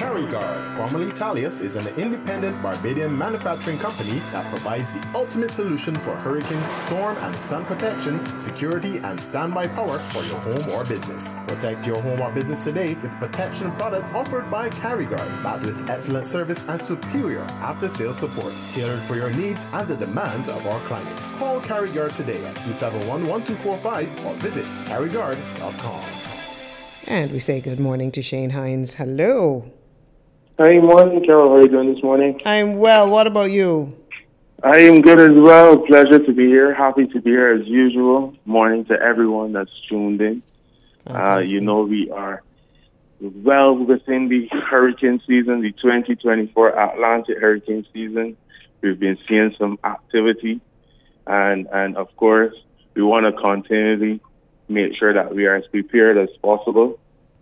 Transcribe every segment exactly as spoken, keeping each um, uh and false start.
CarryGuard, formerly Thalius, is an independent Barbadian manufacturing company that provides the ultimate solution for hurricane, storm, and sun protection, security, and standby power for your home or business. Protect your home or business today with protection products offered by CarryGuard, backed with excellent service and superior after-sales support, tailored for your needs and the demands of our climate. Call CarryGuard today at two seven one, one two four five or visit carry guard dot com. And we say good morning to Shane Hines. Hello. Hi, morning, Carol. How are you doing this morning? I'm well. What about you? I am good as well. Pleasure to be here. Happy to be here as usual. Morning to everyone that's tuned in. Uh, you know, we are well within the hurricane season, the twenty twenty-four Atlantic hurricane season. We've been seeing some activity. And, and of course, we want to continually make sure that we are as prepared as possible.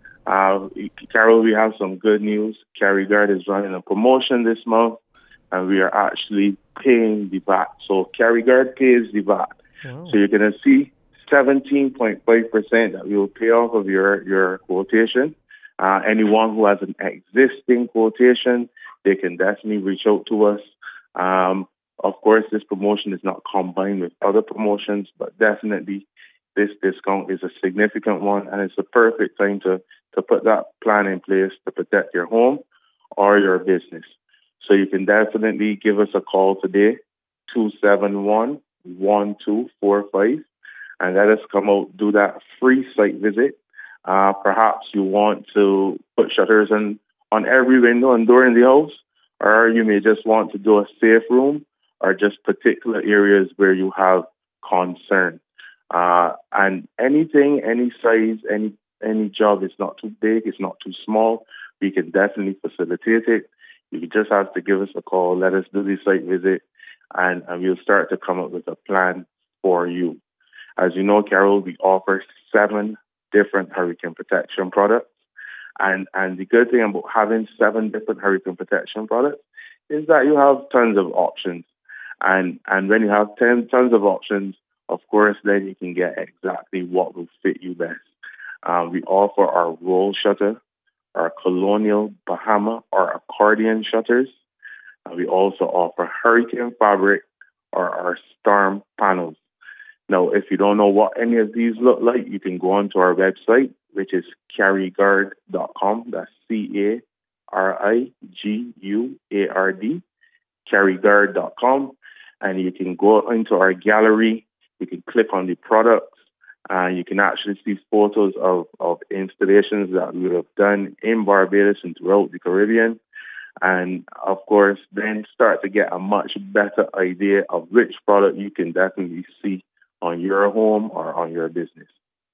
Uh, Carol, we have some good news. CarryGuard is running a promotion this month, and we are actually paying the V A T. So CarryGuard pays the V A T. Wow. So you're going to see seventeen point five percent that we will pay off of your, your quotation. Uh, anyone who has an existing quotation, they can definitely reach out to us. Um, of course, this promotion is not combined with other promotions, but definitely this discount is a significant one, and it's the perfect time to, to put that plan in place to protect your home or your business. So you can definitely give us a call today, two seven one, one two four five, and let us come out, do that free site visit. Uh, perhaps you want to put shutters on, on every window and door in the house, or you may just want to do a safe room or just particular areas where you have concern. Uh, and anything, any size, any any job is not too big, it's not too small. We can definitely facilitate it. You just have to give us a call, let us do the site visit, and, and we'll start to come up with a plan for you. As you know, Carol, we offer seven different hurricane protection products. And, and the good thing about having seven different hurricane protection products is that you have tons of options. And, and when you have ten tons of options, of course, then you can get exactly what will fit you best. Um, we offer our roll shutter, our colonial, Bahama, or accordion shutters. Uh, we also offer hurricane fabric or our storm panels. Now, if you don't know what any of these look like, you can go onto our website, which is carry guard dot com. That's C A R I G U A R D, carry guard dot com. And you can go into our gallery. You can click on the products, and you can actually see photos of, of installations that we have done in Barbados and throughout the Caribbean. And, of course, then start to get a much better idea of which product you can definitely see on your home or on your business.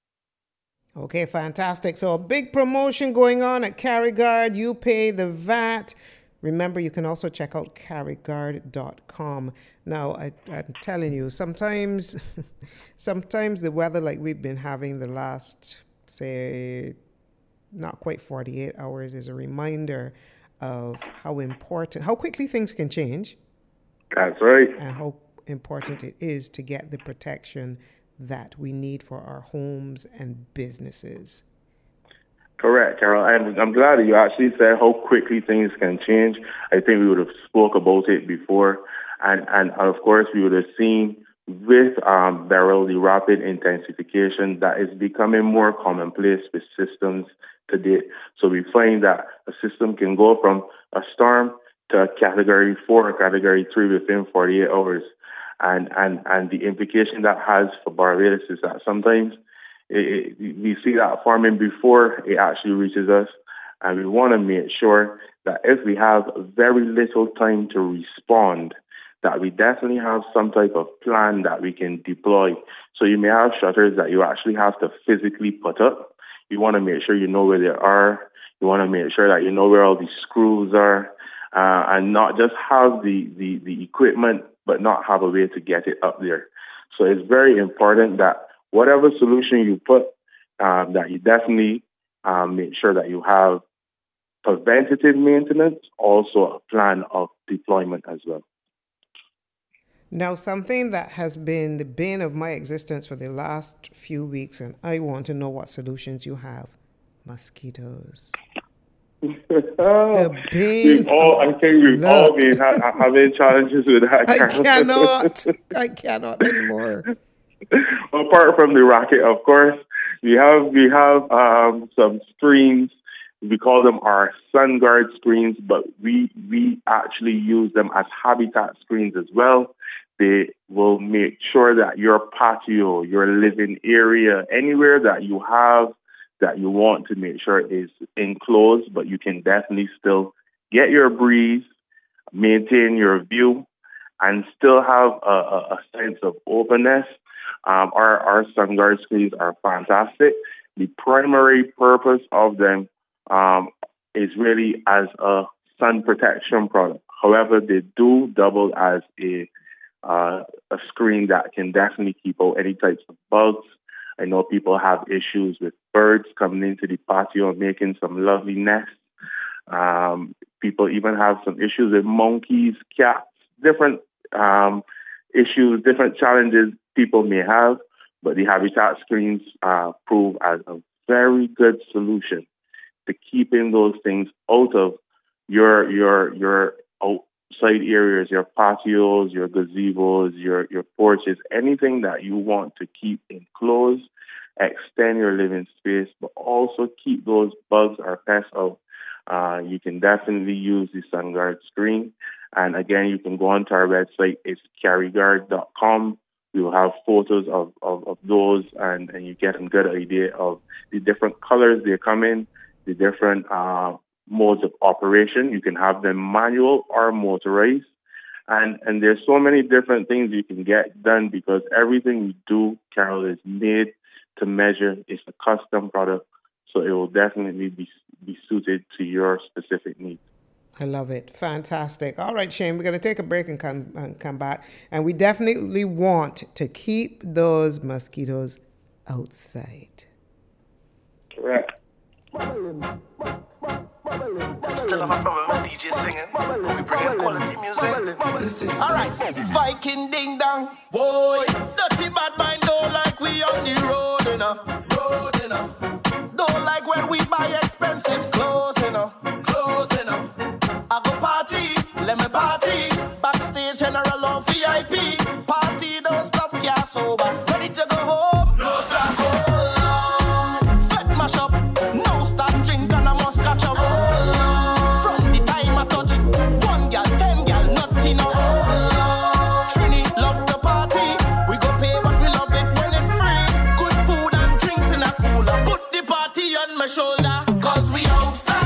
Okay, fantastic. So a big promotion going on at CarryGuard. You pay the V A T. Remember, you can also check out carry guard dot com. Now, I, I'm telling you, sometimes, sometimes the weather like we've been having the last, say, not quite forty-eight hours is a reminder of how important, how quickly things can change. That's right. And how important it is to get the protection that we need for our homes and businesses. Correct, Carol. And I'm glad that you actually said how quickly things can change. I think we would have spoke about it before. And, and of course, we would have seen with um, Beryl, the rapid intensification that is becoming more commonplace with systems today. So we find that a system can go from a storm to a category four or category three within forty-eight hours. And, and, and the implication that has for Barbados is that sometimes It, it, we see that forming before it actually reaches us, and we want to make sure that if we have very little time to respond, that we definitely have some type of plan that we can deploy. So you may have shutters that you actually have to physically put up. You want to make sure you know where they are. You want to make sure that you know where all the screws are, uh, and not just have the, the, the equipment, but not have a way to get it up there. So it's very important that whatever solution you put, um, that you definitely um, make sure that you have preventative maintenance, also a plan of deployment as well. Now, something that has been the bane of my existence for the last few weeks, and I want to know what solutions you have: mosquitoes. The pain. We've all, I think we've Look. all been ha- having challenges with that. I Carol. cannot. I cannot anymore. Apart from the racket, of course, we have we have um, some screens. We call them our SunGuard screens, but we we actually use them as habitat screens as well. They will make sure that your patio, your living area, anywhere that you have that you want to make sure is enclosed, but you can definitely still get your breeze, maintain your view, and still have a, a, a sense of openness. Um, our, our SunGuard screens are fantastic. The primary purpose of them um, is really as a sun protection product. However, they do double as a uh, a screen that can definitely keep out any types of bugs. I know people have issues with birds coming into the patio and making some lovely nests. Um, people even have some issues with monkeys, cats, different um, issues, different challenges people may have. But the habitat screens uh, prove as a very good solution to keeping those things out of your your your outside areas, your patios, your gazebos, your your porches, anything that you want to keep enclosed, extend your living space, but also keep those bugs or pests out. Uh, you can definitely use the SunGuard screen. And again, you can go onto our website. It's carry guard dot com. We will have photos of, of, of those, and, and you get a good idea of the different colors they come in, the different uh, modes of operation. You can have them manual or motorized. And, and there's so many different things you can get done because everything we do, Carol, is made to measure. It's a custom product, so it will definitely be be suited to your specific needs. I love it. Fantastic. All right, Shane, we're going to take a break and come and come back. And we definitely want to keep those mosquitoes outside. Correct. Still have a problem with D J singing. We bring in quality music. This is alright. Viking ding dong. Boy, dirty bad mind don't like we on the road, you know. Road, you know. Don't like when we buy expensive clothes, you know. Clothes, you know. I go party, let me party. Backstage general or V I P. Party don't stop, yeah, sober. Ready to go home? No stop. Oh Lord. Fed mash up. No stop drink and I must catch up. Oh Lord. From the time I touch, one gal, ten gal, not enough. Oh Lord. Trini love the party. We go pay but we love it when it's free. Good food and drinks in a cooler. Put the party on my shoulder. Cause we outside.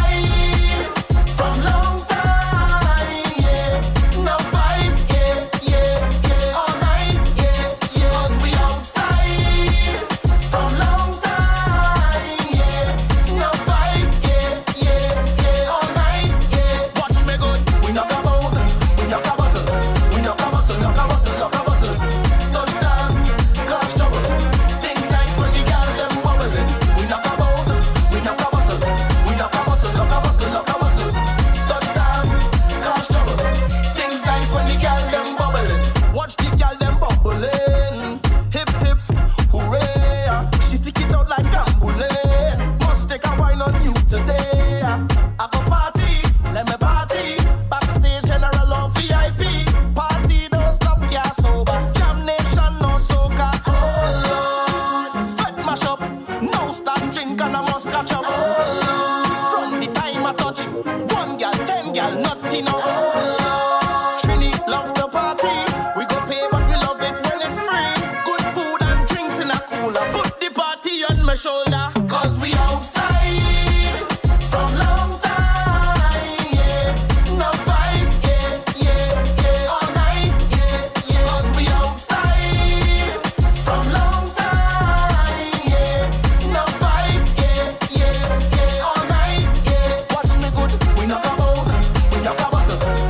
We knock about, we knock about.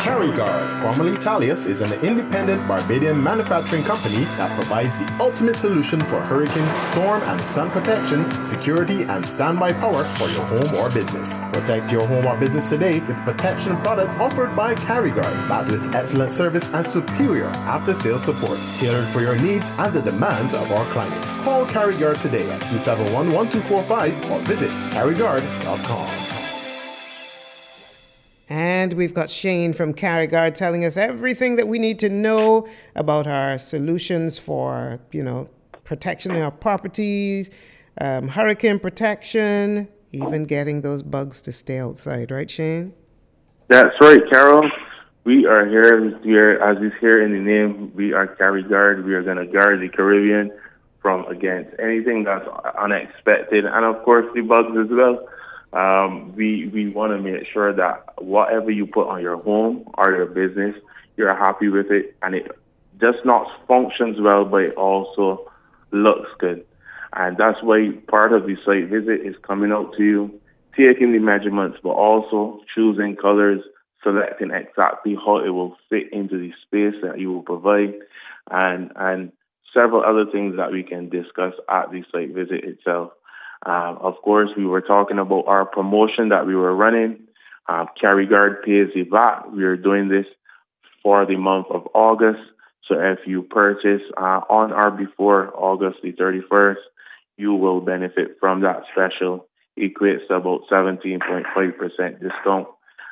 CariGuard, formerly Talius, is an independent Barbadian manufacturing company that provides the ultimate solution for hurricane, storm, and sun protection, security, and standby power for your home or business. Protect your home or business today with protection products offered by CariGuard, backed with excellent service and superior after-sales support, tailored for your needs and the demands of our client. Call CariGuard today at two seven one, one two four five or visit cari guard dot com. And we've got Shane from CariGuard telling us everything that we need to know about our solutions for, you know, protection in our properties, um, hurricane protection, even getting those bugs to stay outside. Right, Shane? That's right, Carol. We are here, we are, as is here in the name, we are CariGuard. We are going to guard the Caribbean from against anything that's unexpected, and of course the bugs as well. Um, we we want to make sure that whatever you put on your home or your business, you're happy with it, and it just not functions well, but it also looks good. And that's why part of the site visit is coming out to you, taking the measurements, but also choosing colors, selecting exactly how it will fit into the space that you will provide, and and several other things that we can discuss at the site visit itself. Um, of course, we were talking about our promotion that we were running. Um, CariGuard pays the V A T. We are doing this for the month of August. So if you purchase uh, on or before August the thirty-first, you will benefit from that special. It equates to about seventeen point five percent discount.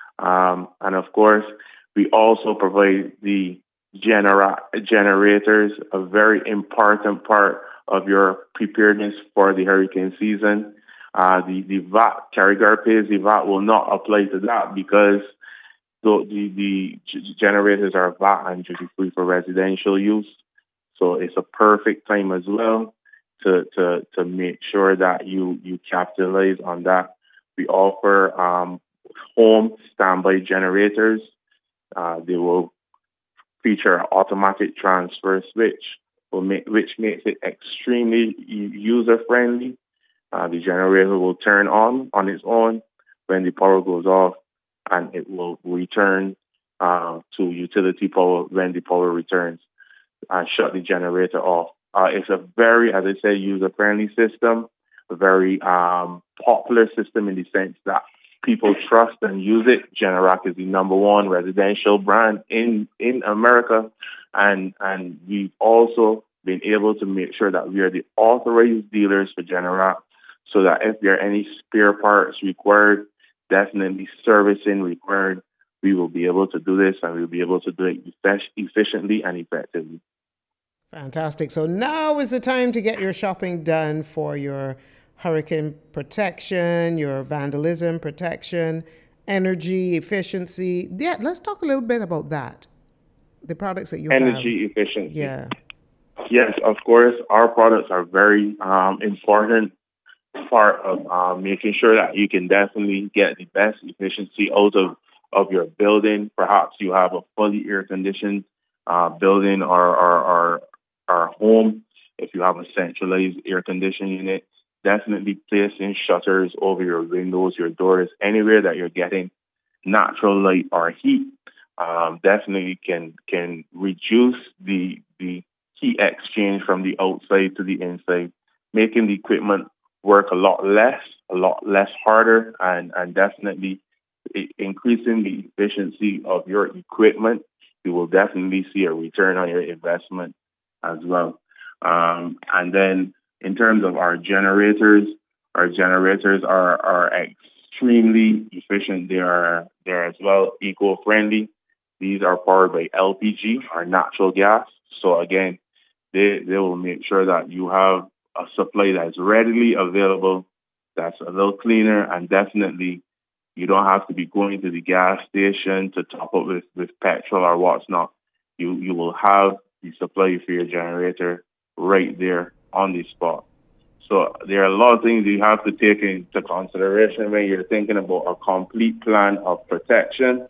Um, and of course, we also provide the genera- generators, a very important part of your preparedness for the hurricane season. Uh, the, the V A T, CariGuard pays the V A T will not apply to that because the, the, the generators are V A T and duty-free for residential use. So it's a perfect time as well to, to, to make sure that you, you capitalize on that. We offer um, home standby generators. Uh, they will feature an automatic transfer switch, will make, which makes it extremely user-friendly. Uh, the generator will turn on on its own when the power goes off, and it will return uh, to utility power when the power returns, and shut the generator off. Uh, it's a very, as I said, user-friendly system, a very um, popular system in the sense that people trust and use it. Generac is the number one residential brand in, in America, and and we've also been able to make sure that we are the authorized dealers for Generac, so that if there are any spare parts required, definitely servicing required, we will be able to do this, and we'll be able to do it efficiently and effectively. Fantastic. So now is the time to get your shopping done for your hurricane protection, your vandalism protection, energy efficiency. Yeah, let's talk a little bit about that. The products that you energy have. Energy efficiency. Yeah. Yes, of course. Our products are very um, important part of uh, making sure that you can definitely get the best efficiency out of, of your building. Perhaps you have a fully air-conditioned uh, building or, or, or, or home. If you have a centralized air conditioning unit, definitely placing shutters over your windows, your doors, anywhere that you're getting natural light or heat, um, definitely can can reduce the the heat exchange from the outside to the inside, making the equipment work a lot less, a lot less harder, and, and definitely increasing the efficiency of your equipment. You will definitely see a return on your investment as well. Um, and then in terms of our generators, our generators are, are extremely efficient. They are they're as well eco-friendly. These are powered by L P G, or natural gas. So again, they they will make sure that you have a supply that's readily available, that's a little cleaner, and definitely you don't have to be going to the gas station to top up with, with petrol or what's not. You you will have the supply for your generator right there on the spot. So there are a lot of things you have to take into consideration when you're thinking about a complete plan of protection.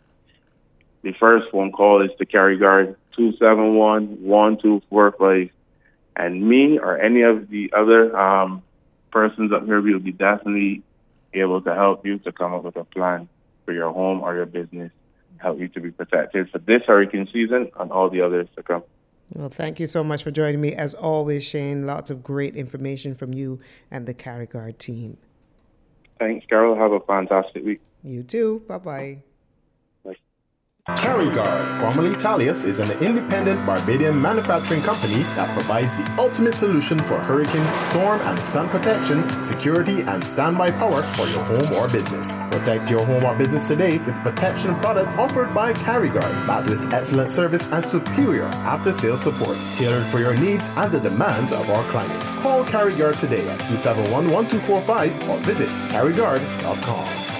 The first phone call is to CariGuard, two seven one, one two four five. And me or any of the other um, persons up here will be definitely able to help you to come up with a plan for your home or your business help you to be protected for this hurricane season and all the others to come. Well, thank you so much for joining me. As always, Shane, lots of great information from you and the CariGuard team. Thanks, Carol. Have a fantastic week. You too. Bye-bye. CariGuard, formerly Talius, is an independent Barbadian manufacturing company that provides the ultimate solution for hurricane, storm, and sun protection, security, and standby power for your home or business. Protect your home or business today with protection products offered by CariGuard, backed with excellent service and superior after-sales support, tailored for your needs and the demands of our clients. Call CariGuard today at two seven one, one two four five or visit Cari Guard dot com.